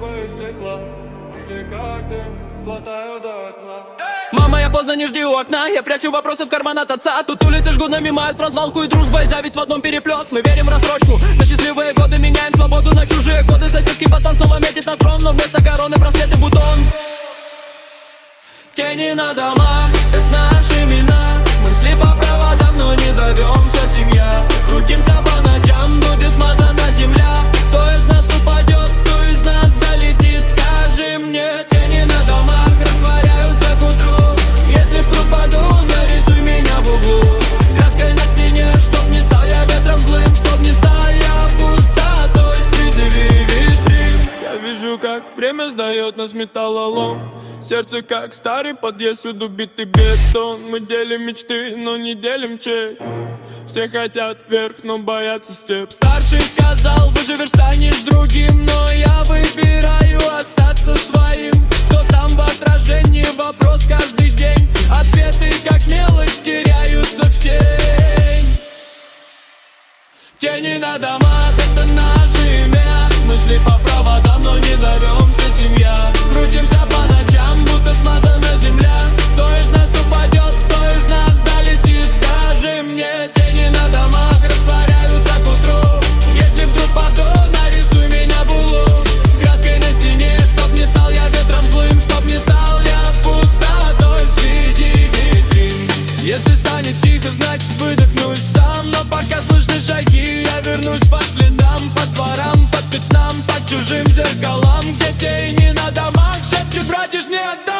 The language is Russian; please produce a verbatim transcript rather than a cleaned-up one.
губы стекла, если как дым, глотаю до дна. Мама, я поздно, не жди у окна. Я прячу вопросы в карман от отца. Тут улицы жгут, намимают в развалку и дружба. Зависть в одном переплет. Мы верим в рассрочку. На счастливые годы меняем свободу на чужие годы. Соседский пацан снова метит на трон, но вместо короны браслет и бутон. Тени на домах, это наши имена. Мысли по проводам, но не зовемся семья. Крутимся по ночам, будет смазана земля. Кто из нас упадет, кто из нас долетит, скажи мне. Тени на домах растворяются к утру. Если пропаду, нарисуй меня в углу. Краской на стене, чтоб не стал я ветром злым, чтоб не стал я пустотой среди витрин. Я вижу, как время сдает нас металлолом. Сердце как старый подъезд, всюду битый бетон. Мы делим мечты, но не делим чек. Все хотят вверх, но боятся степ. Старший сказал, выживешь, станешь другим. Но я выбираю остаться своим. Кто там в отражении, вопрос каждый день. Ответы как мелочь теряются в тень. Тени на домах, это наши имя. Мы шли по проводам, но не зовемся семья. Крутимся по ночам, будто смазана земля. Кто из нас упадет, кто из нас долетит, скажи мне. Тени на домах растворяются к утру. Если вдруг паду, нарисуй меня в углу. Краской на стене, чтоб не стал я ветром злым, чтоб не стал я пустотой среди витрин. Если станет тихо, значит выдохнусь сам. Но пока слышны шаги, я вернусь по следам. По дворам, по пятнам, по чужим зеркалам. Где тени на домах шепчут, братишь, не отдай.